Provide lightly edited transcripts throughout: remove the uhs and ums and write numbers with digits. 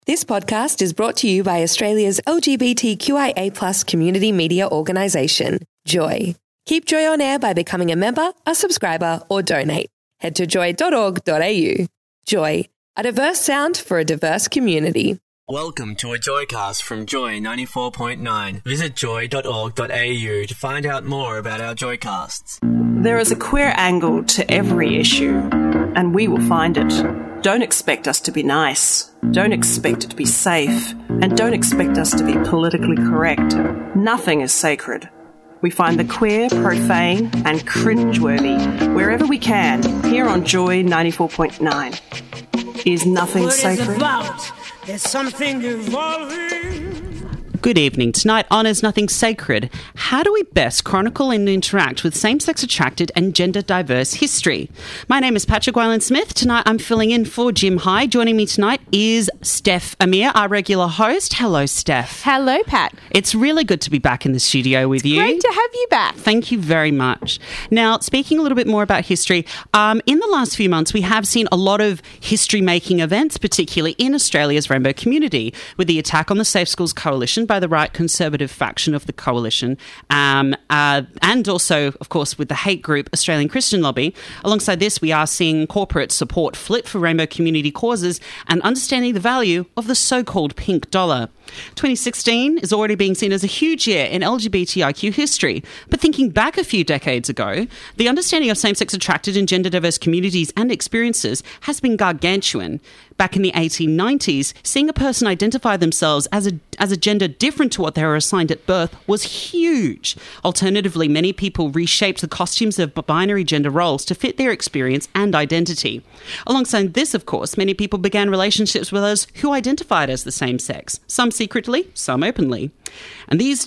This podcast is brought to you by Australia's LGBTQIA+ community media organisation, Joy. Keep Joy on air by becoming a member, a subscriber, or donate. Head to joy.org.au. Joy, a diverse sound for a diverse community. Welcome to a Joycast from Joy 94.9. Visit joy.org.au to find out more about our Joycasts. There is a queer angle to every issue, and we will find it. Don't expect us to be nice. Don't expect it to be safe. And don't expect us to be politically correct. Nothing is sacred. We find the queer, profane, and cringeworthy wherever we can, here on Joy 94.9. Is nothing sacred? There's something evolving. Good evening. Tonight on Is Nothing Sacred, how do we best chronicle and interact with same-sex attracted and gender-diverse history? My name is Patrick Weiland-Smith. Tonight I'm filling in for Jim High. Joining me tonight is Steph Amir, our regular host. Hello, Steph. Hello, Pat. It's really good to be back in the studio with you. Great to have you back. Thank you very much. Now, speaking a little bit more about history, in the last few months we have seen a lot of history-making events, particularly in Australia's rainbow community, with the attack on the Safe Schools Coalition by the right conservative faction of the coalition, and also, of course, with the hate group Australian Christian Lobby. Alongside this, we are seeing corporate support flip for rainbow community causes and understanding the value of the so-called pink dollar. 2016 is already being seen as a huge year in LGBTIQ history, but thinking back a few decades ago, the understanding of same-sex attracted and gender-diverse communities and experiences has been gargantuan. Back in the 1890s, seeing a person identify themselves as a gender different to what they were assigned at birth was huge. Alternatively, many people reshaped the costumes of binary gender roles to fit their experience and identity. Alongside this, of course, many people began relationships with those who identified as the same sex, some secretly, some openly. And these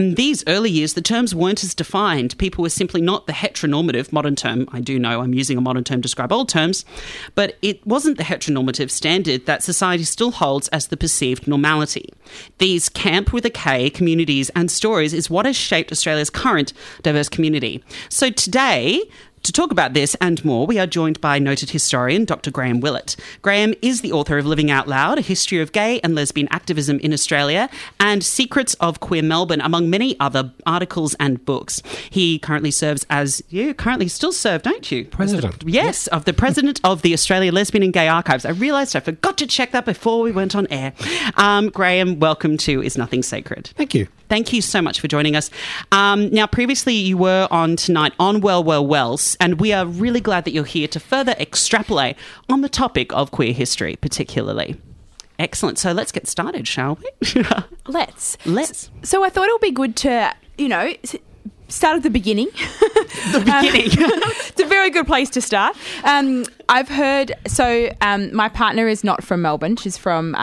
early years, the terms weren't as defined. People were simply not the heteronormative modern term. I do know I'm using a modern term to describe old terms, but it wasn't the heteronormative standard that society still holds as the perceived normality. These camp with a K communities and stories is what has shaped Australia's current diverse community. So today, to talk about this and more, we are joined by noted historian Dr. Graham Willett. Graham is the author of Living Out Loud, A History of Gay and Lesbian Activism in Australia, and Secrets of Queer Melbourne, among many other articles and books. He currently serves as, you currently still serve, don't you? President. Yes, of the President of the Australia Lesbian and Gay Archives. I realised I forgot to check that before we went on air. Graham, welcome to Is Nothing Sacred. Thank you. Thank you so much for joining us. Now, previously you were on tonight on Wells, and we are really glad that you're here to further extrapolate on the topic of queer history, particularly. Excellent. So let's get started, shall we? Let's. So I thought it would be good to, start at the beginning. The beginning. It's a very good place to start. I've heard, my partner is not from Melbourne. She's from,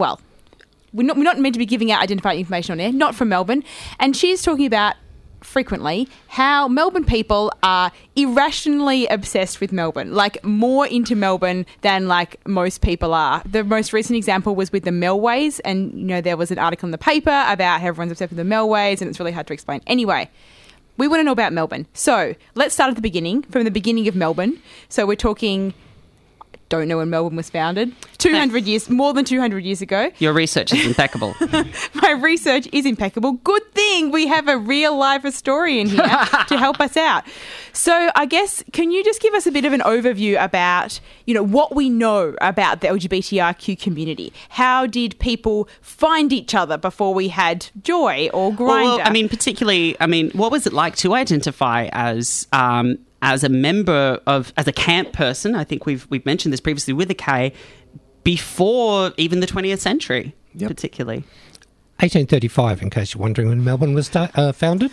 we're not meant to be giving out identifying information on air, not from Melbourne. And she's talking about frequently how Melbourne people are irrationally obsessed with Melbourne, like more into Melbourne than like most people are. The most recent example was with the Melways, and there was an article in the paper about how everyone's obsessed with the Melways, and it's really hard to explain. Anyway, we want to know about Melbourne. So let's start at the beginning, from the beginning of Melbourne. So we're talking, don't know when Melbourne was founded. 200 years, more than 200 years ago. Your research is impeccable. My research is impeccable. Good thing we have a real live historian here to help us out. So I guess, can you just give us a bit of an overview about, what we know about the LGBTIQ community? How did people find each other before we had Joy or Grindr? Well, particularly, what was it like to identify as a member of, as a camp person? I think we've mentioned this previously with a K, before even the 20th century, particularly. 1835, in case you're wondering when Melbourne was founded.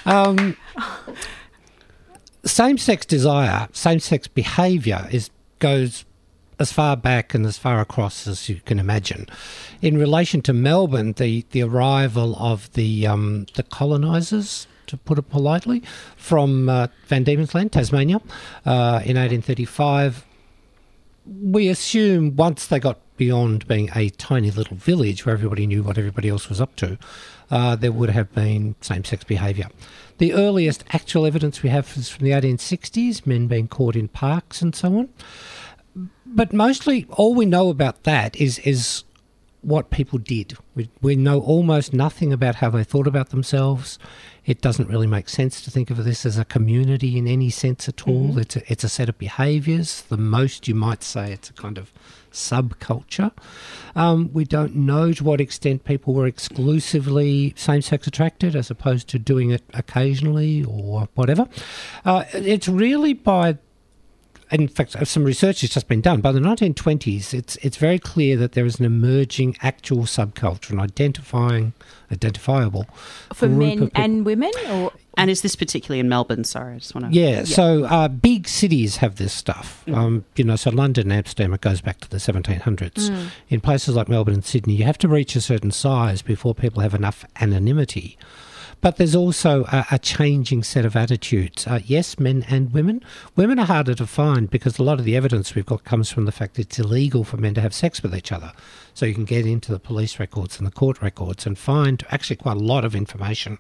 Same-sex desire, same-sex behaviour goes as far back and as far across as you can imagine. In relation to Melbourne, the arrival of the colonisers, to put it politely, from Van Diemen's Land, Tasmania, in 1835, we assume once they got beyond being a tiny little village where everybody knew what everybody else was up to, there would have been same-sex behaviour. The earliest actual evidence we have is from the 1860s, men being caught in parks and so on. But mostly all we know about that is what people did. We know almost nothing about how they thought about themselves. It doesn't really make sense to think of this as a community in any sense at all. It's a set of behaviours. The most you might say it's a kind of subculture. We don't know to what extent people were exclusively same-sex attracted as opposed to doing it occasionally or whatever. It's really by... In fact, some research has just been done. By the 1920s, it's very clear that there is an emerging actual subculture, an identifiable for group men of people. and women, or And is this particularly in Melbourne? Sorry, I just want to... Yeah, so big cities have this stuff. So London and Amsterdam, it goes back to the 1700s. In places like Melbourne and Sydney, you have to reach a certain size before people have enough anonymity. But there's also a changing set of attitudes. Yes, men and women. Women are harder to find because a lot of the evidence we've got comes from the fact that it's illegal for men to have sex with each other. So you can get into the police records and the court records and find actually quite a lot of information.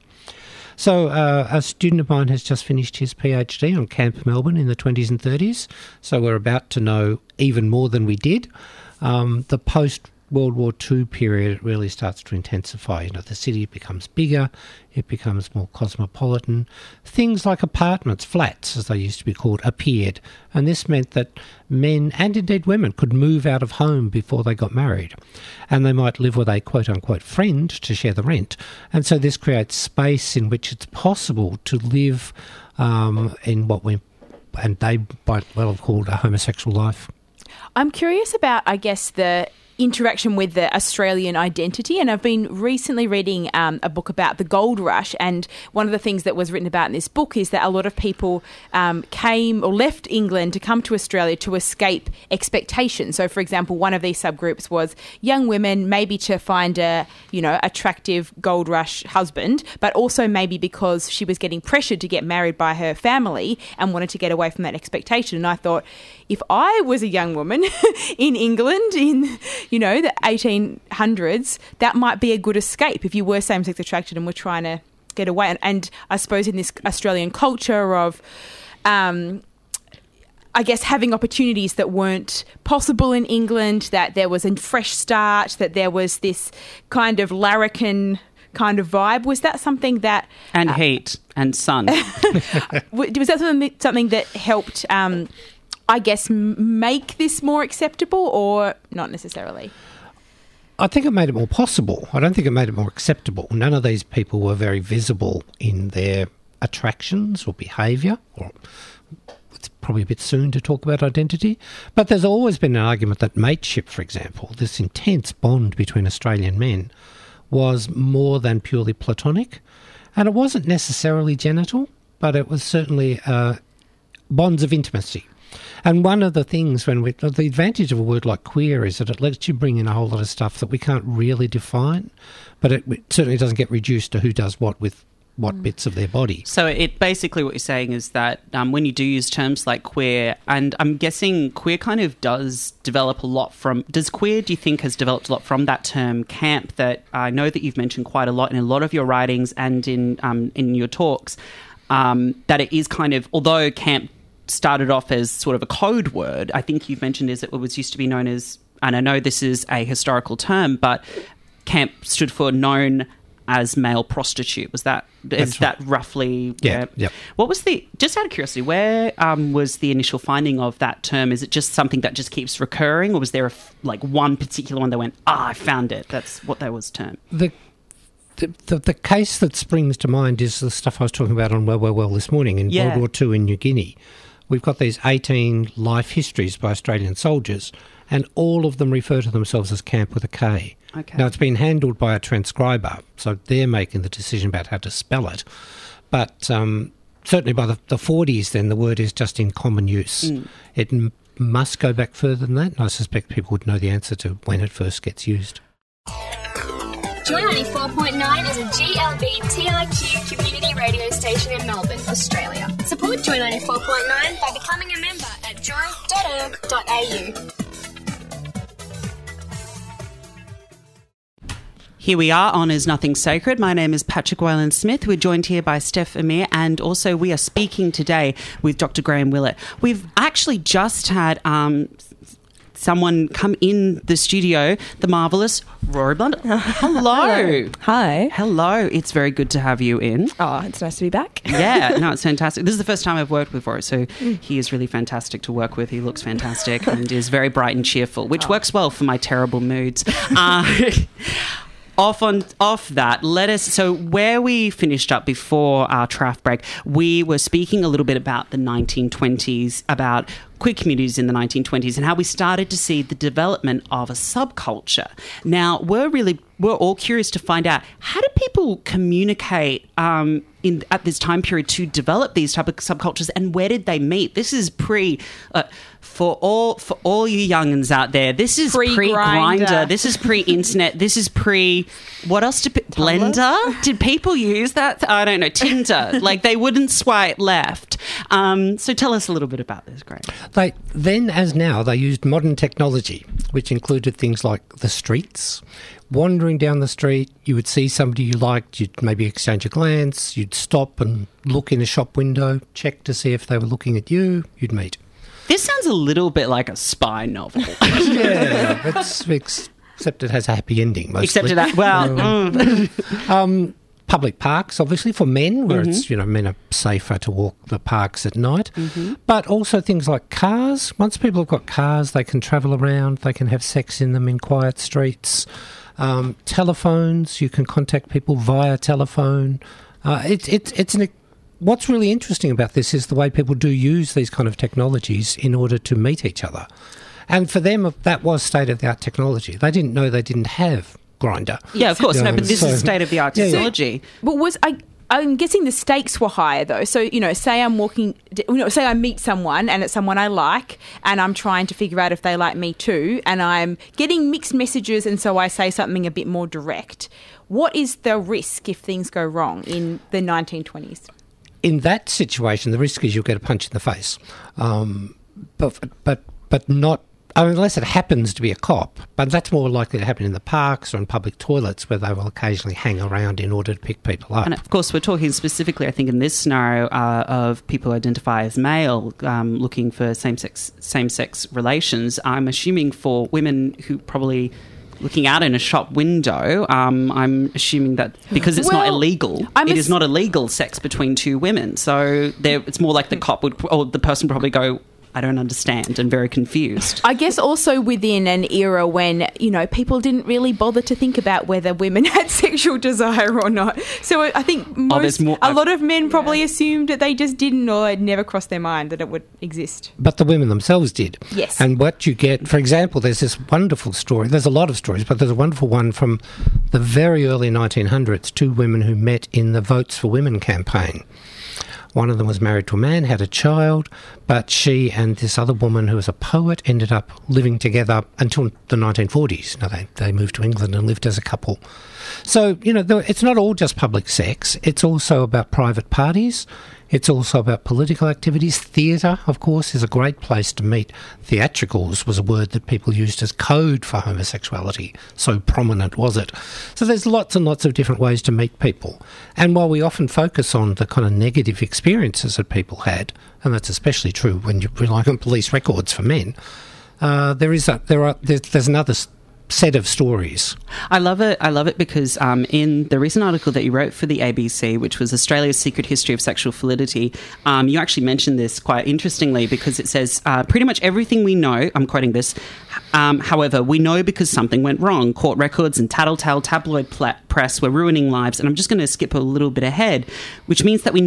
So a student of mine has just finished his PhD on Camp Melbourne in the 20s and 30s. So we're about to know even more than we did. The post-World War II period, it really starts to intensify. The city becomes bigger, it becomes more cosmopolitan. Things like apartments, flats, as they used to be called, appeared. And this meant that men, and indeed women, could move out of home before they got married. And they might live with a quote-unquote friend to share the rent. And so this creates space in which it's possible to live in what they might well have called a homosexual life. I'm curious about, I guess, the interaction with the Australian identity, and I've been recently reading a book about the gold rush, and one of the things that was written about in this book is that a lot of people came or left England to come to Australia to escape expectation. So, for example, one of these subgroups was young women, maybe to find a attractive gold rush husband, but also maybe because she was getting pressured to get married by her family and wanted to get away from that expectation. And I thought, if I was a young woman in England in the 1800s, that might be a good escape if you were same-sex attracted and were trying to get away. And I suppose in this Australian culture of, I guess, having opportunities that weren't possible in England, that there was a fresh start, that there was this kind of larrikin kind of vibe. Was that something that... And heat and sun. Was that something that helped... I guess, make this more acceptable, or not necessarily? I think it made it more possible. I don't think it made it more acceptable. None of these people were very visible in their attractions or behaviour, or it's probably a bit soon to talk about identity. But there's always been an argument that mateship, for example, this intense bond between Australian men, was more than purely platonic. And it wasn't necessarily genital, but it was certainly bonds of intimacy. And one of the things the advantage of a word like queer is that it lets you bring in a whole lot of stuff that we can't really define, but it certainly doesn't get reduced to who does what with what bits of their body. So it basically what you're saying is that when you do use terms like queer, and I'm guessing queer kind of does develop a lot from... Does queer, do you think, has developed a lot from that term camp that I know that you've mentioned quite a lot in a lot of your writings and in your talks, that it is kind of... Although camp started off as sort of a code word, I think you've mentioned is it was used to be known as, and I know this is a historical term, but camp stood for known as male prostitute. Is that roughly? Yeah. What was just out of curiosity, where was the initial finding of that term? Is it just something that just keeps recurring, or was there one particular one that went, I found it, that's what that was termed? The case that springs to mind is the stuff I was talking about on Well this morning in World War II in New Guinea. We've got these 18 life histories by Australian soldiers, and all of them refer to themselves as camp with a K. Okay. Now, it's been handled by a transcriber, so they're making the decision about how to spell it. But certainly by the 40s, then, the word is just in common use. It must go back further than that, and I suspect people would know the answer to when it first gets used. Joy 94.9 is a GLBTIQ community radio station in Melbourne, Australia. Support Joy 94.9 by becoming a member at joy.org.au. Here we are on Is Nothing Sacred. My name is Patrick Wayland-Smith. We're joined here by Steph Amir, and also we are speaking today with Dr. Graham Willett. We've actually just had someone come in the studio, the marvellous Rory Blunder. Hello. Hi. Hello. It's very good to have you in. Oh, it's nice to be back. Yeah, no, it's fantastic. This is the first time I've worked with Rory, so he is really fantastic to work with. He looks fantastic and is very bright and cheerful, which works well for my terrible moods. Off that, so where we finished up before our traff break, we were speaking a little bit about the 1920s, about queer communities in the 1920s and how we started to see the development of a subculture. Now, we're all curious to find out, how do people communicate at this time period to develop these type of subcultures, and where did they meet? This is for all you young'uns out there, this is pre-Grindr. This is pre-internet. This is what else did Blender? Did people use that? I don't know. Tinder. Like, they wouldn't swipe left. So tell us a little bit about this, Greg. They then, as now, they used modern technology, which included things like the streets. Wandering down the street, you would see somebody you liked, you'd maybe exchange a glance, you'd stop and look in a shop window, check to see if they were looking at you, you'd meet. This sounds a little bit like a spy novel. Yeah, except it has a happy ending, mostly. Except that, public parks, obviously, for men, where it's, men are safer to walk the parks at night. But also things like cars. Once people have got cars, they can travel around, they can have sex in them in quiet streets. Telephones, you can contact people via telephone. What's really interesting about this is the way people do use these kind of technologies in order to meet each other. And for them, that was state-of-the-art technology. They didn't know they didn't have Grindr. Yeah, of course. No, but this is state-of-the-art technology. But I'm guessing the stakes were higher, though. So, say say I meet someone and it's someone I like, and I'm trying to figure out if they like me too, and I'm getting mixed messages, and so I say something a bit more direct. What is the risk if things go wrong in the 1920s? In that situation, the risk is you'll get a punch in the face. But not... unless it happens to be a cop, but that's more likely to happen in the parks or in public toilets, where they will occasionally hang around in order to pick people up. And of course, we're talking specifically, I think, in this scenario of people who identify as male looking for same-sex relations. I'm assuming for women who probably looking out in a shop window, I'm assuming that because it's not illegal, it is not illegal sex between two women. So it's more like the cop or the person would probably go, I don't understand, and very confused. I guess also within an era when, people didn't really bother to think about whether women had sexual desire or not. So I think a lot of men probably assumed that they just didn't, or it never crossed their mind that it would exist. But the women themselves did. Yes. And what you get, for example, there's this wonderful story. There's a lot of stories, but there's a wonderful one from the very early 1900s, two women who met in the Votes for Women campaign. One of them was married to a man, had a child, but she and this other woman who was a poet ended up living together until the 1940s. Now, they moved to England and lived as a couple. So, it's not all just public sex. It's also about private parties. It's also about political activities. Theatre, of course, is a great place to meet. Theatricals was a word that people used as code for homosexuality. So prominent was it. So there's lots and lots of different ways to meet people. And while we often focus on the kind of negative experiences that people had, and that's especially true when you rely on police records for men, there's another set of stories. I love it because in the recent article that you wrote for the ABC, which was Australia's Secret History of Sexual Fluidity, you actually mentioned this quite interestingly, because it says pretty much everything we know, I'm quoting this, however, we know because something went wrong. Court records and tattletale tabloid press were ruining lives. And I'm just going to skip a little bit ahead, which means that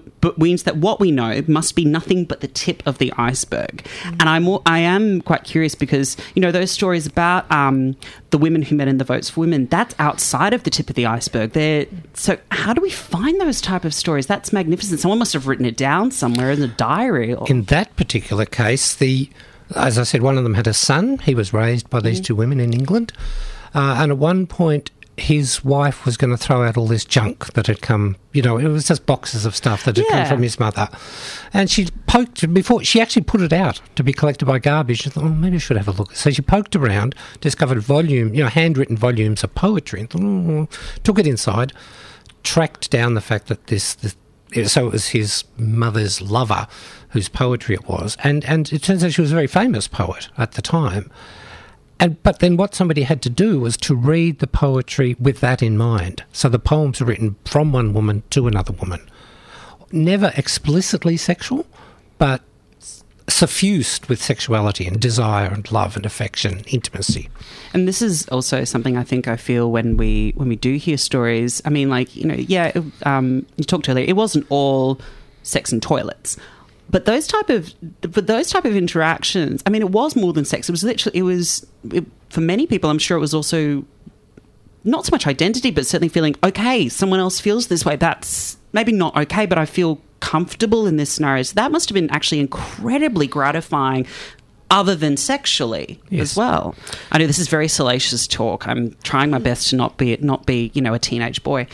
what we know must be nothing but the tip of the iceberg. Mm-hmm. And I am quite curious because, those stories about the women who met in the Votes for Women, that's outside of the tip of the iceberg. So how do we find those type of stories? That's magnificent. Someone must have written it down somewhere in a diary. In that particular case, as I said, one of them had a son. He was raised by these two women in England. And at one point, his wife was going to throw out all this junk that had come, it was just boxes of stuff that had come from his mother. And she she actually put it out to be collected by garbage. She thought, maybe I should have a look. So she poked around, discovered handwritten volumes of poetry, and thought, took it inside, tracked down the fact that this so it was his mother's lover whose poetry it was. And it turns out she was a very famous poet at the time. But then what somebody had to do was to read the poetry with that in mind. So the poems are written from one woman to another woman. Never explicitly sexual, but suffused with sexuality and desire and love and affection, intimacy. And this is also something I think I feel when we do hear stories. I mean, like, you talked earlier, it wasn't all sex and toilets. But those type of interactions, I mean, it was more than sex. It was literally, for many people, I'm sure it was also not so much identity, but certainly feeling, okay, someone else feels this way. That's maybe not okay, but I feel comfortable in this scenario. So that must have been actually incredibly gratifying, other than sexually as well. I know this is very salacious talk. I'm trying my best to not be a teenage boy.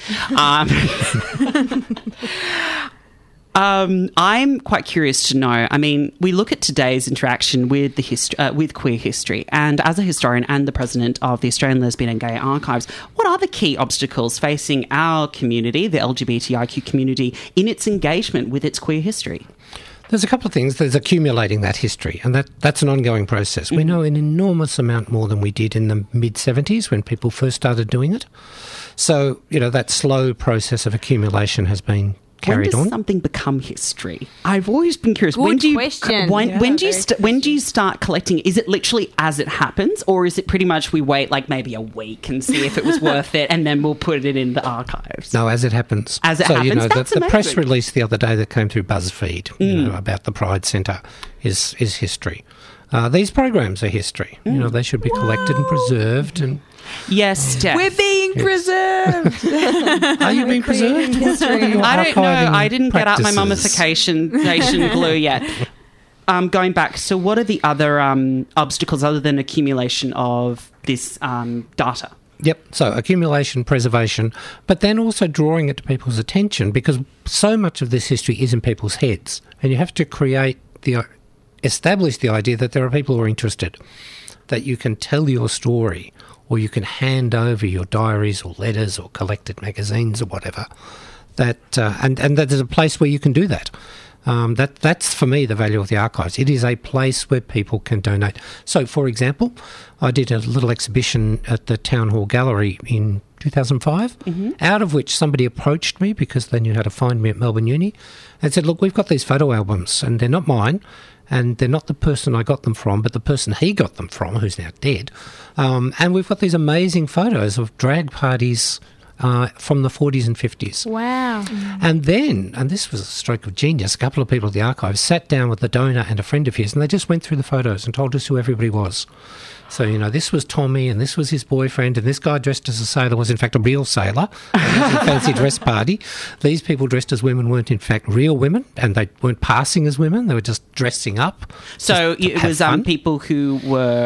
I'm quite curious to know. I mean, we look at today's interaction with with queer history, and as a historian and the president of the Australian Lesbian and Gay Archives, what are the key obstacles facing our community, the LGBTIQ community, in its engagement with its queer history? There's a couple of things. There's accumulating that history, and that's an ongoing process. We know an enormous amount more than we did in the mid-70s when people first started doing it. So, that slow process of accumulation has been carried on. When does something become history? I've always been curious. Good question. When do you start collecting? Is it literally as it happens, or is it pretty much we wait like maybe a week and see if it was worth it, and then we'll put it in the archives? No, as it happens. As it happens. The press release the other day that came through BuzzFeed, about the Pride Centre is history. These programs are history. They should be collected and preserved and. Yes, Steph. We're being preserved. Are you being preserved? I don't know. I didn't get out my mummification glue yet. Going back, so what are the other obstacles other than accumulation of this data? Yep, so accumulation, preservation, but then also drawing it to people's attention, because so much of this history is in people's heads, and you have to establish the idea that there are people who are interested, that you can tell your story, or you can hand over your diaries or letters or collected magazines or whatever, and that there's a place where you can do that. That's, for me, the value of the archives. It is a place where people can donate. So, for example, I did a little exhibition at the Town Hall Gallery in 2005, out of which somebody approached me because they knew how to find me at Melbourne Uni and said, look, we've got these photo albums and they're not mine, and they're not the person I got them from, but the person he got them from, who's now dead. And we've got these amazing photos of drag parties from the 40s and 50s. Wow. And then, and this was a stroke of genius, a couple of people at the archives sat down with the donor and a friend of his, and they just went through the photos and told us who everybody was. So, this was Tommy, and this was his boyfriend, and this guy dressed as a sailor was in fact a real sailor. It was a fancy dress party. These people dressed as women weren't in fact real women, and they weren't passing as women. They were just dressing up. So it was people who were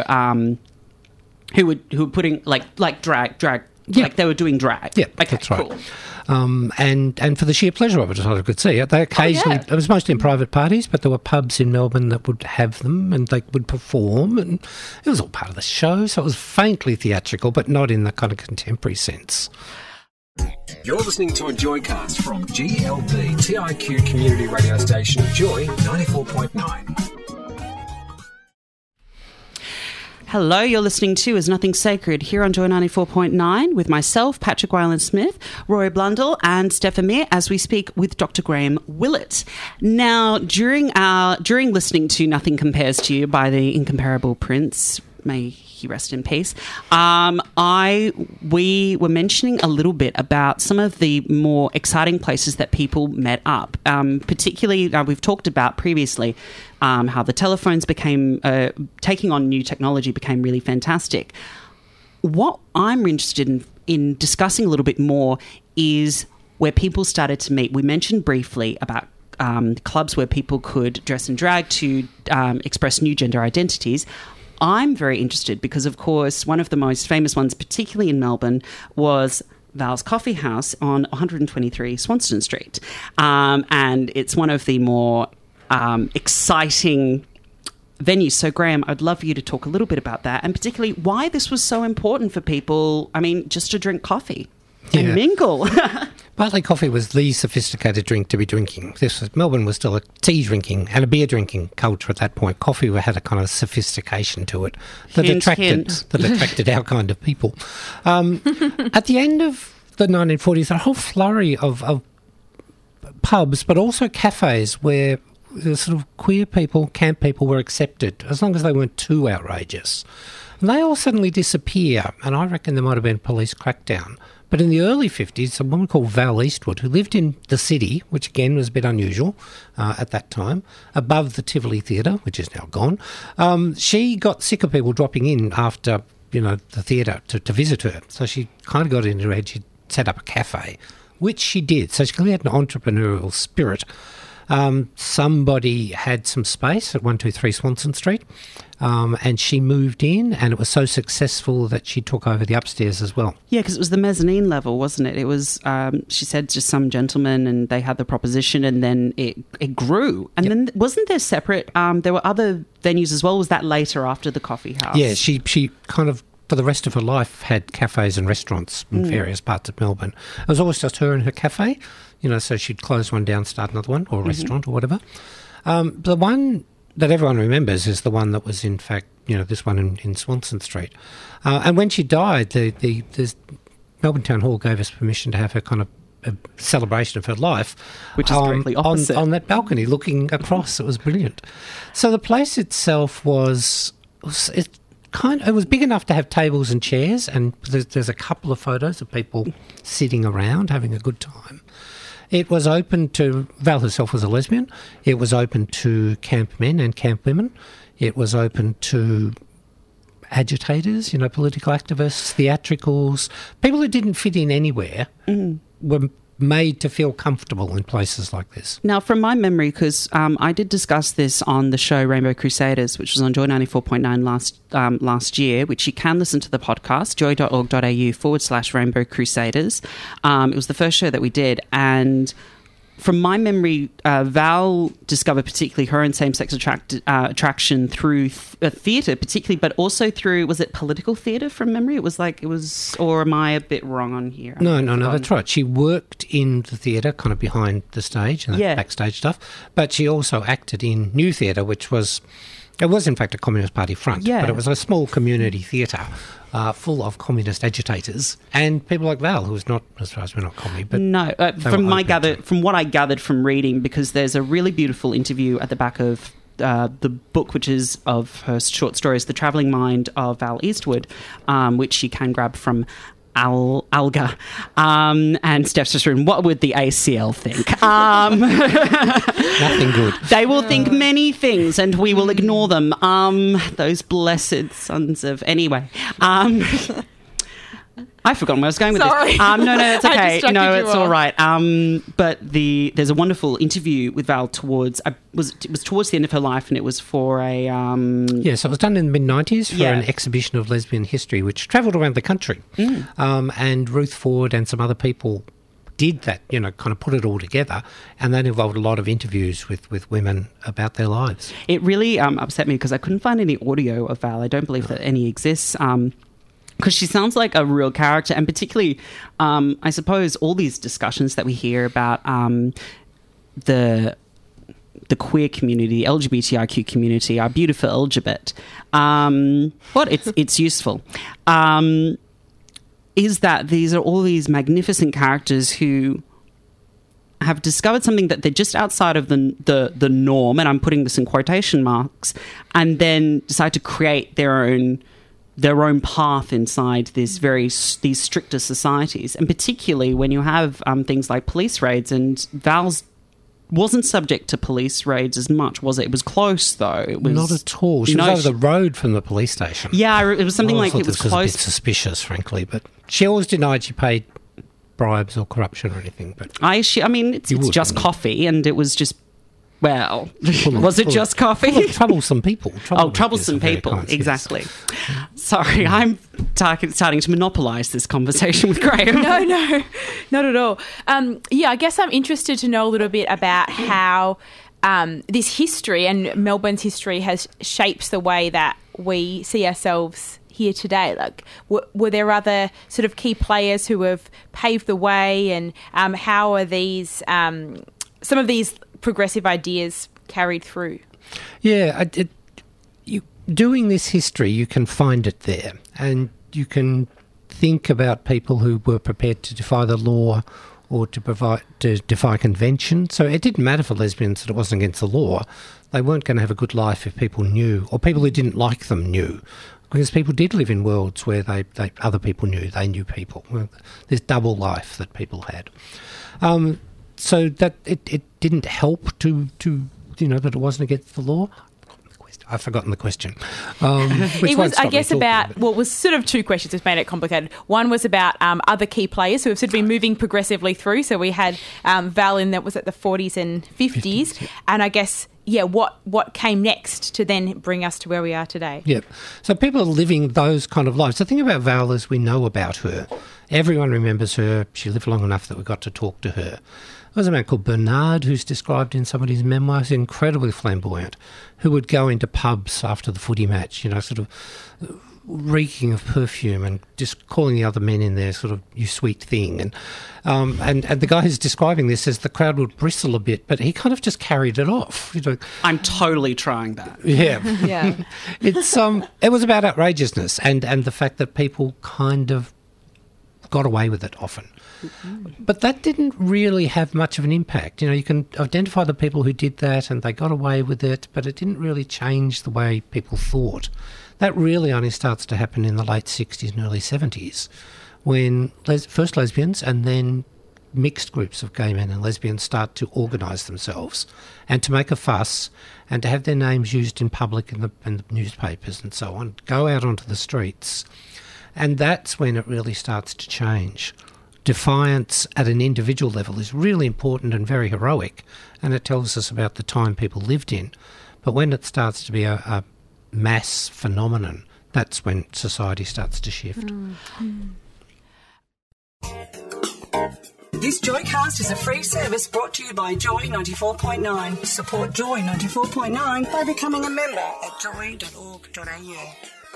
putting like drag. Yeah. Like they were doing drag. Yeah, okay, that's right. Cool. And for the sheer pleasure of it, I could see it. They occasionally, it was mostly in private parties, but there were pubs in Melbourne that would have them, and they would perform, and it was all part of the show. So it was faintly theatrical, but not in the kind of contemporary sense. You're listening to a Joycast from GLB TIQ community radio station Joy 94.9. Hello, you're listening to Is Nothing Sacred here on Joy 94.9 with myself, Patrick Weiland-Smith, Roy Blundell and Steph Amir as we speak with Dr. Graham Willett. Now, during listening to Nothing Compares to You by the incomparable Prince, may he rest in peace, we were mentioning a little bit about some of the more exciting places that people met up. Particularly, we've talked about previously how the telephones became, taking on new technology became really fantastic. What I'm interested in discussing a little bit more is where people started to meet. We mentioned briefly about clubs where people could dress and drag to express new gender identities. I'm very interested because, of course, one of the most famous ones, particularly in Melbourne, was Val's Coffee House on 123 Swanston Street. And it's one of the more exciting venues. So, Graham, I'd love for you to talk a little bit about that and particularly why this was so important for people, just to drink coffee and mingle. Bartley coffee was the sophisticated drink to be drinking. Melbourne was still a tea drinking and a beer drinking culture at that point. Coffee had a kind of sophistication to it that attracted our kind of people. At the end of the 1940s, a whole flurry of pubs, but also cafes where the sort of queer people, camp people were accepted, as long as they weren't too outrageous. And they all suddenly disappear, and I reckon there might have been a police crackdown. But in the early 50s, a woman called Val Eastwood, who lived in the city, which again was a bit unusual at that time, above the Tivoli Theatre, which is now gone, she got sick of people dropping in after, the theatre to visit her. So she kind of got into her head, she'd set up a cafe, which she did. So she clearly had an entrepreneurial spirit. Somebody had some space at 123 Swanson Street, and she moved in, and it was so successful that she took over the upstairs as well. Yeah, because it was the mezzanine level, wasn't it? It was, she said, just some gentlemen, and they had the proposition, and then it grew. And then wasn't there separate, there were other venues as well? Was that later after the coffee house? Yeah, she kind of, for the rest of her life, had cafes and restaurants in various parts of Melbourne. It was always just her and her cafe, so she'd close one down, start another one, or a restaurant or whatever. The one that everyone remembers is the one that was, in fact, this one in Swanson Street. And when she died, the Melbourne Town Hall gave us permission to have her kind of a celebration of her life. Which is directly opposite. On that balcony, looking across. It was brilliant. So the place itself was it was big enough to have tables and chairs, and there's a couple of photos of people sitting around having a good time. It was open to, Val herself was a lesbian, it was open to camp men and camp women, it was open to agitators, political activists, theatricals, people who didn't fit in anywhere were made to feel comfortable in places like this. Now, from my memory, because I did discuss this on the show Rainbow Crusaders, which was on Joy 94.9 last year, which you can listen to the podcast, joy.org.au/Rainbow Crusaders. It was the first show that we did, and from my memory, Val discovered particularly her own same-sex attraction through theatre, particularly, but also through, was it political theatre from memory? Or am I a bit wrong on here? No, that's right. She worked in the theatre, kind of behind the stage and backstage stuff, but she also acted in New Theatre, which was, it was in fact a Communist Party front, but it was a small community theatre. Full of communist agitators and people like Val, who was not, as far as we're not commie, but no. From what I gathered from reading, because there's a really beautiful interview at the back of the book, which is of her short stories, The Travelling Mind of Val Eastwood, which you can grab from Alga and Steph's just written, what would the ACL think? Nothing good. They will think many things and we will ignore them. Those blessed sons of... Anyway. I've forgotten where I was going with this. No, it's okay. No, it's all right. But there's a wonderful interview with Val towards... it was towards the end of her life, and it was for a... so it was done in the mid-90s for an exhibition of lesbian history, which travelled around the country. And Ruth Ford and some other people did that, kind of put it all together, and that involved a lot of interviews with women about their lives. It really upset me because I couldn't find any audio of Val. I don't believe that any exists. Because she sounds like a real character, and particularly, I suppose, all these discussions that we hear about the queer community, the LGBTIQ community, our beautiful LGBT. It's useful. Is that these are all these magnificent characters who have discovered something that they're just outside of the norm, and I'm putting this in quotation marks, and then decide to create their own path inside these stricter societies, and particularly when you have things like police raids. And Val's wasn't subject to police raids as much, was it? It was close, though. It was not at all. She was over the road from the police station. Yeah, it was something like it was close. A bit suspicious, frankly, but she always denied she paid bribes or corruption or anything. But it's just coffee, and it was just. Well, was it just coffee? Troublesome people. Troublesome people, exactly. Yes. Sorry, I'm starting to monopolise this conversation with Graham. No, not at all. I guess I'm interested to know a little bit about how this history and Melbourne's history shapes the way that we see ourselves here today? Like, were there other sort of key players who have paved the way, and how are these some of these progressive ideas carried through? Yeah, doing this history, you can find it there, and you can think about people who were prepared to defy the law or to defy convention. So it didn't matter for lesbians that it wasn't against the law. They weren't going to have a good life if people knew, or people who didn't like them knew, because people did live in worlds where other people knew, they knew people. This double life that people had. So that it didn't help to that it wasn't against the law. I've forgotten the question. It was, I guess, about, well, it was sort of two questions, which made it complicated. One was about other key players who have sort of been moving progressively through. So we had Val that was at the 40s and 50s. Yeah. And I guess, what came next to then bring us to where we are today? Yep. So people are living those kind of lives. The thing about Val is we know about her. Everyone remembers her. She lived long enough that we got to talk to her. There was a man called Bernard, who's described in somebody's memoirs, incredibly flamboyant, who would go into pubs after the footy match, sort of reeking of perfume and just calling the other men in there sort of, you sweet thing. And the guy who's describing this says the crowd would bristle a bit, but he kind of just carried it off. I'm totally trying that. Yeah. Yeah. It was about outrageousness and the fact that people kind of got away with it often. But that didn't really have much of an impact. You can identify the people who did that and they got away with it, but it didn't really change the way people thought. That really only starts to happen in the late 60s and early 70s when first lesbians and then mixed groups of gay men and lesbians start to organise themselves and to make a fuss and to have their names used in public in the newspapers and so on, go out onto the streets. And that's when it really starts to change. Defiance at an individual level is really important and very heroic, and it tells us about the time people lived in. But when it starts to be a mass phenomenon, that's when society starts to shift. This Joycast is a free service brought to you by Joy 94.9. Support Joy 94.9 by becoming a member at joy.org.au.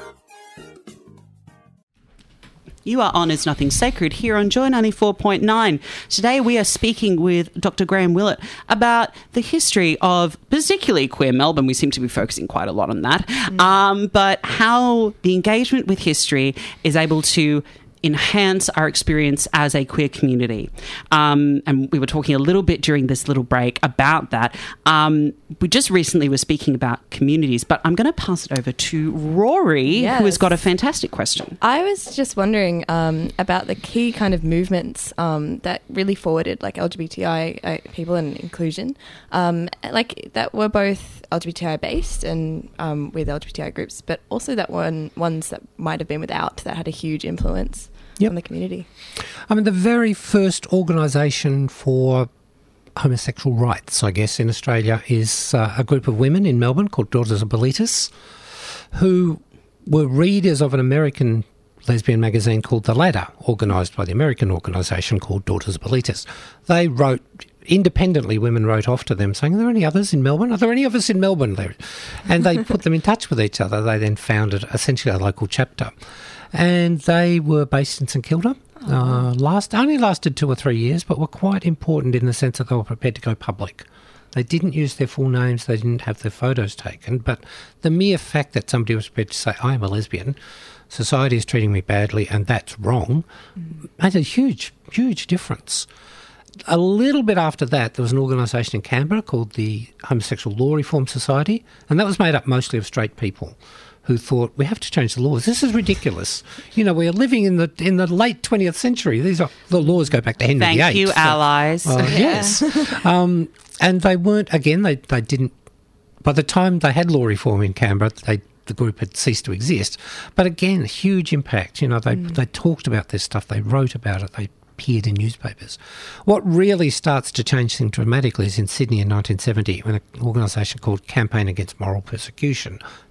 You are on Is Nothing Sacred here on Joy 94.9. Today we are speaking with Dr. Graham Willett about the history of particularly queer Melbourne. We seem to be focusing quite a lot on that. But how the engagement with history is able to enhance our experience as a queer community. And we were talking a little bit during this little break about that. We just recently were speaking about communities, but I'm going to pass it over to Rory, who has got a fantastic question. I was just wondering about the key kind of movements that really forwarded like LGBTI people and inclusion, like that were both LGBTI based and with LGBTI groups, but also that ones that might have been without that had a huge influence on the community. I mean, the very first organisation for homosexual rights, I guess, in Australia is a group of women in Melbourne called Daughters of Bilitis, who were readers of an American lesbian magazine called The Ladder, organised by the American organisation called Daughters of Bilitis. They wrote independently, women wrote off to them saying, are there any others in Melbourne? Are there any of us in Melbourne? And they put them in touch with each other. They then founded essentially a local chapter. And they were based in St Kilda. Only lasted 2 or 3 years, but were quite important in the sense that they were prepared to go public. They didn't use their full names, they didn't have their photos taken, but the mere fact that somebody was prepared to say, I am a lesbian, society is treating me badly and that's wrong, made a huge, huge difference. A little bit after that, there was an organisation in Canberra called the Homosexual Law Reform Society, and that was made up mostly of straight people who thought, we have to change the laws. This is ridiculous. We are living in the late 20th century. The laws go back to Henry VIII. Thank you, allies. Yes. And they weren't, again, they didn't, by the time they had law reform in Canberra, the group had ceased to exist. But again, huge impact. They talked about this stuff. They wrote about it. They appeared in newspapers. What really starts to change things dramatically is in Sydney in 1970 when an organisation called Campaign Against Moral Persecution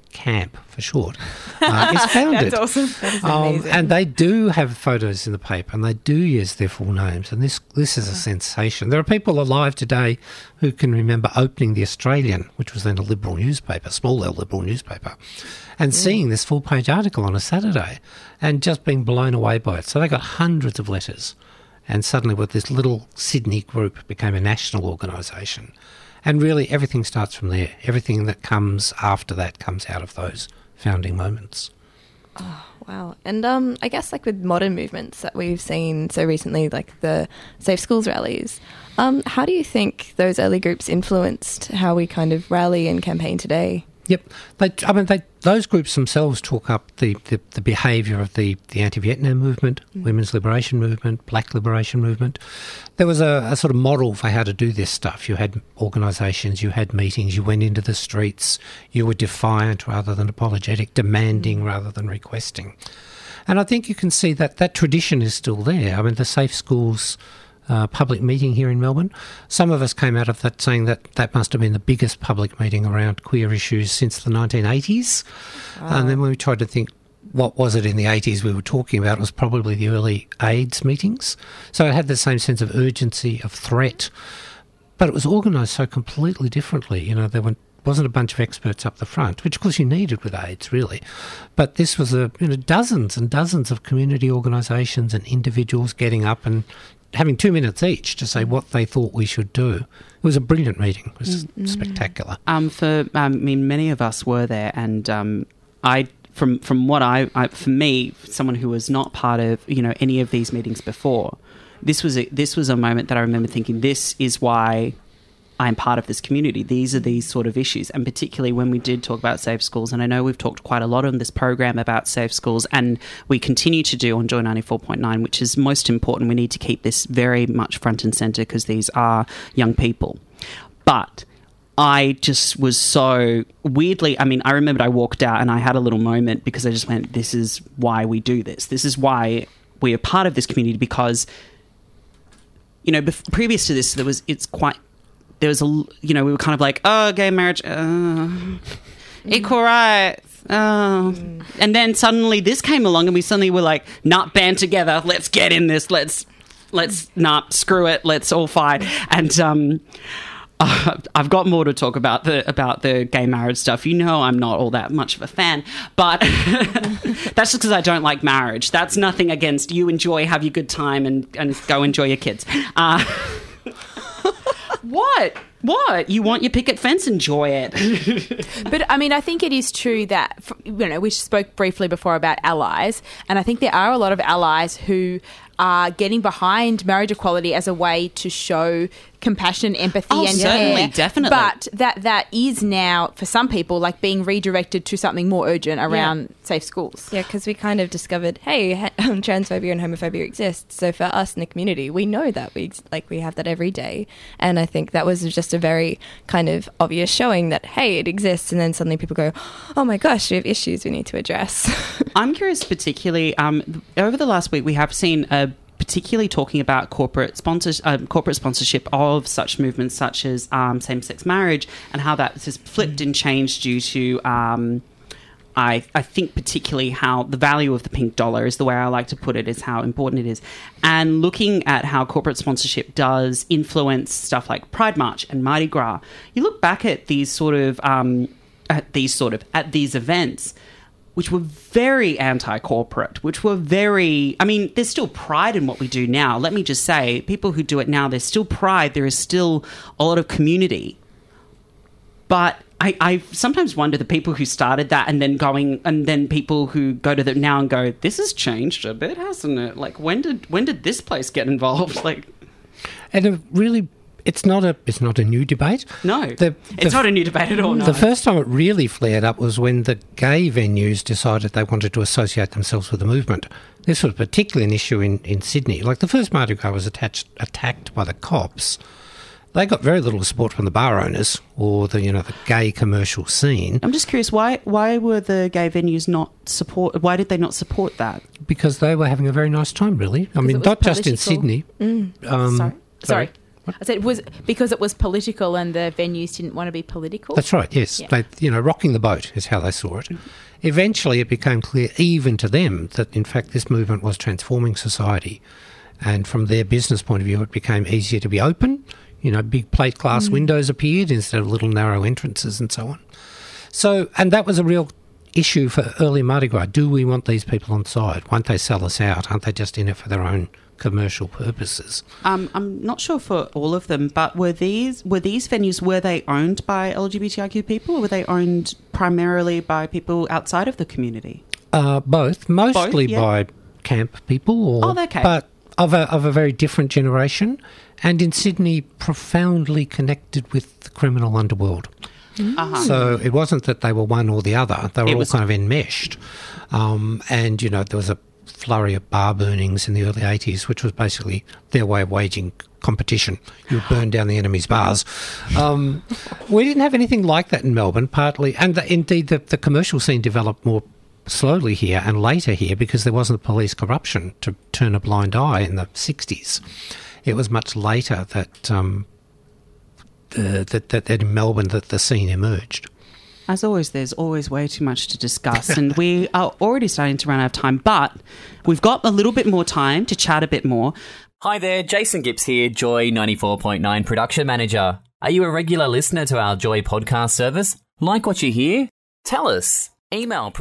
Camp for short, is founded. That's awesome. That is amazing. And they do have photos in the paper, and they do use their full names, and this is a sensation. There are people alive today who can remember opening the Australian, which was then a Liberal newspaper, small L Liberal newspaper, and seeing this full-page article on a Saturday and just being blown away by it. So they got hundreds of letters, and suddenly with this little Sydney group became a national organisation. And really everything starts from there. Everything that comes after that comes out of those founding moments. Oh, wow. And I guess like with modern movements that we've seen so recently, like the Safe Schools rallies, how do you think those early groups influenced how we kind of rally and campaign today? Yep. Those groups themselves took up the behaviour of the anti-Vietnam movement, women's liberation movement, black liberation movement. There was a sort of model for how to do this stuff. You had organisations, you had meetings, you went into the streets, you were defiant rather than apologetic, demanding rather than requesting. And I think you can see that tradition is still there. I mean, the Safe Schools public meeting here in Melbourne. Some of us came out of that saying that must have been the biggest public meeting around queer issues since the 1980s. And then when we tried to think what was it in the 80s we were talking about, it was probably the early AIDS meetings. So it had the same sense of urgency, of threat, but it was organised so completely differently. You know, there wasn't a bunch of experts up the front, which of course you needed with AIDS, really. But this was dozens and dozens of community organisations and individuals getting up and having 2 minutes each to say what they thought we should do. It was a brilliant meeting. It was spectacular. Many of us were there, and for me, someone who was not part of any of these meetings before, this was a moment that I remember thinking, this is why I'm part of this community. These are these sort of issues, and particularly when we did talk about Safe Schools, and I know we've talked quite a lot on this program about Safe Schools, and we continue to do on Joy 94.9, which is most important. We need to keep this very much front and centre because these are young people. But I just was so weirdly, I remembered I walked out and I had a little moment because I just went, this is why we do this. This is why we are part of this community, because, previous to this, we were kind of like, oh, gay marriage, equal rights. And then suddenly this came along and we suddenly were like, not band together. Let's get in this. Let's not screw it. Let's all fight. And I've got more to talk about the gay marriage stuff. I'm not all that much of a fan, but that's just because I don't like marriage. That's nothing against you. Enjoy, have your good time, and go enjoy your kids. What? You want your picket fence? Enjoy it. But, I think it is true that, we spoke briefly before about allies, and I think there are a lot of allies who are getting behind marriage equality as a way to show compassion, empathy, and certainly, care. Definitely. But that is now, for some people, like being redirected to something more urgent around Safe Schools. Yeah, because we kind of discovered, hey, transphobia and homophobia exist. So for us in the community, we know that we have that every day. And I think that was just a very kind of obvious showing that, hey, it exists. And then suddenly people go, oh my gosh, we have issues we need to address. I'm curious, particularly over the last week, we have seen particularly talking about corporate sponsorship of such movements such as same-sex marriage, and how that has flipped and changed due to, I think particularly how the value of the pink dollar is the way I like to put it, is how important it is. And looking at how corporate sponsorship does influence stuff like Pride March and Mardi Gras, you look back at these events, which were very anti-corporate, which were very... there's still pride in what we do now. Let me just say, people who do it now, there's still pride. There is still a lot of community. But I sometimes wonder the people who started that and then people who go to it now and go, this has changed a bit, hasn't it? Like, when did this place get involved? And really... It's not a new debate. No, it's not a new debate at all. No. The first time it really flared up was when the gay venues decided they wanted to associate themselves with the movement. This was particularly an issue in Sydney. Like, the first Mardi Gras was attacked by the cops. They got very little support from the bar owners or the gay commercial scene. I'm just curious, why were the gay venues why did they not support that? Because they were having a very nice time, really. Not just in Sydney. Sorry. I said it was because it was political and the venues didn't want to be political. That's right, yes. Yeah. They, rocking the boat is how they saw it. Eventually it became clear, even to them, that in fact this movement was transforming society. And from their business point of view, it became easier to be open. Big plate glass windows appeared instead of little narrow entrances and so on. So, and that was a real issue for early Mardi Gras. Do we want these people on side? Won't they sell us out? Aren't they just in it for their own commercial purposes? I'm not sure for all of them, but were these venues, were they owned by LGBTIQ people, or were they owned primarily by people outside of the community? Both. Mostly Both, yeah. by camp people, okay. But of a very different generation, and in Sydney profoundly connected with the criminal underworld. Uh-huh. So it wasn't that they were one or the other. They were all kind of enmeshed. And, there was a flurry of bar burnings in the early 80s, which was basically their way of waging competition. You would burn down the enemy's bars. We didn't have anything like that in Melbourne, partly. And indeed, the commercial scene developed more slowly here and later here because there wasn't police corruption to turn a blind eye in the 60s. It was much later that in Melbourne that the scene emerged. As always, there's always way too much to discuss, and we are already starting to run out of time, but we've got a little bit more time to chat a bit more. Hi there, Jason Gibbs here, Joy 94.9 Production Manager. Are you a regular listener to our Joy podcast service? Like what you hear? Tell us. Email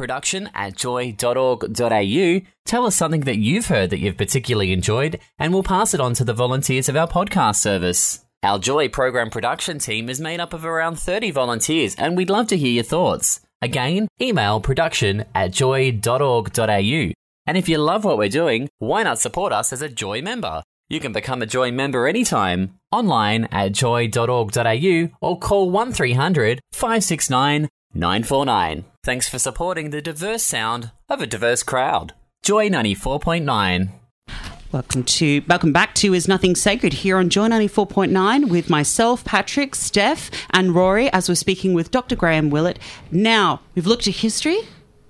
production@joy.org.au. Tell us something that you've heard that you've particularly enjoyed, and we'll pass it on to the volunteers of our podcast service. Our Joy program production team is made up of around 30 volunteers, and we'd love to hear your thoughts. Again, email production@joy.org.au. And if you love what we're doing, why not support us as a Joy member? You can become a Joy member anytime, online at joy.org.au or call 1300 569 949. Thanks for supporting the diverse sound of a diverse crowd. Joy 94.9. Welcome back to Is Nothing Sacred here on Joy 94.9 with myself, Patrick, Steph and Rory as we're speaking with Dr. Graham Willett. Now, we've looked at history.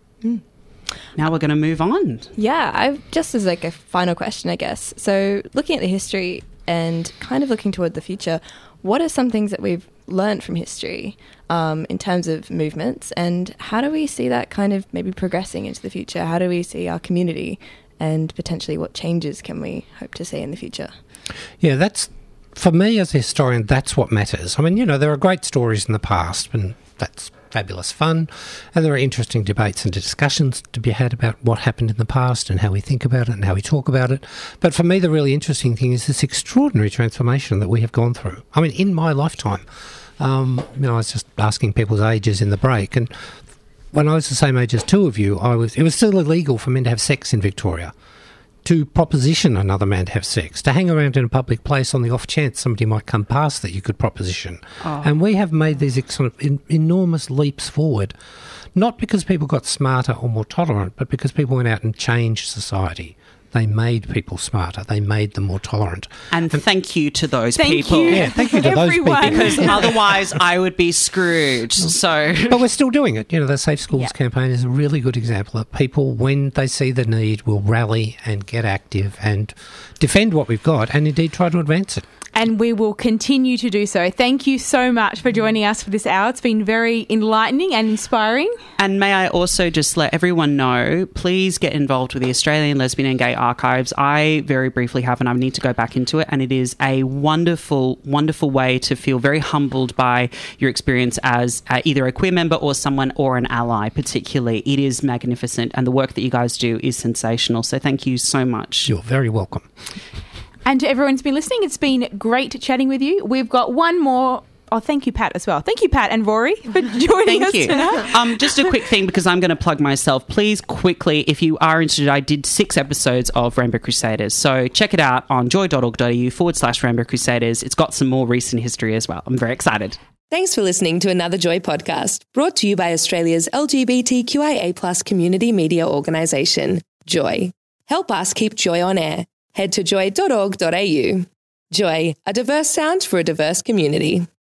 Now we're going to move on. Yeah, just as like a final question, I guess. So looking at the history and kind of looking toward the future, what are some things that we've learned from history in terms of movements, and how do we see that kind of maybe progressing into the future? How do we see our community and potentially what changes can we hope to see in the future? Yeah, that's, for me as a historian, that's what matters. I mean, there are great stories in the past, and that's fabulous fun, and there are interesting debates and discussions to be had about what happened in the past and how we think about it and how we talk about it. But for me, the really interesting thing is this extraordinary transformation that we have gone through. I mean, in my lifetime, I was just asking people's ages in the break, and when I was the same age as two of you, it was still illegal for men to have sex in Victoria. To proposition another man to have sex, to hang around in a public place on the off chance somebody might come past that you could proposition. Oh. And we have made these sort of enormous leaps forward, not because people got smarter or more tolerant, but because people went out and changed society. They made people smarter. They made them more tolerant. And thank you to those people. Yeah, thank you to everyone. Those people. Because otherwise I would be screwed. So, but we're still doing it. The Safe Schools campaign is a really good example of people, when they see the need, will rally and get active and defend what we've got and indeed try to advance it. And we will continue to do so. Thank you so much for joining us for this hour. It's been very enlightening and inspiring. And may I also just let everyone know, please get involved with the Australian Lesbian and Gay Archives. I very briefly have, and I need to go back into it, and it is a wonderful, wonderful way to feel very humbled by your experience as either a queer member or someone or an ally particularly. It is magnificent, and the work that you guys do is sensational. So thank you so much. You're very welcome. And to everyone who's been listening, it's been great chatting with you. We've got one more. Oh, thank you, Pat, as well. Thank you, Pat and Rory, for joining us tonight. Just a quick thing, because I'm going to plug myself. Please, quickly, if you are interested, I did 6 episodes of Rainbow Crusaders. So check it out on joy.org.au/Rainbow Crusaders. It's got some more recent history as well. I'm very excited. Thanks for listening to another Joy podcast, brought to you by Australia's LGBTQIA+ community media organisation, Joy. Help us keep Joy on air. Head to joy.org.au. Joy, a diverse sound for a diverse community.